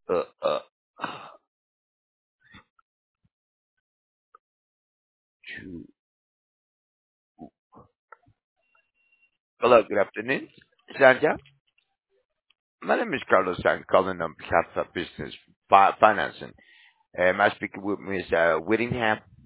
Uh, uh, Chu- Hello, good afternoon, Sanja. My name is Carlos. I'm calling on behalf of business financing. Am I speaking with Ms. Whittingham?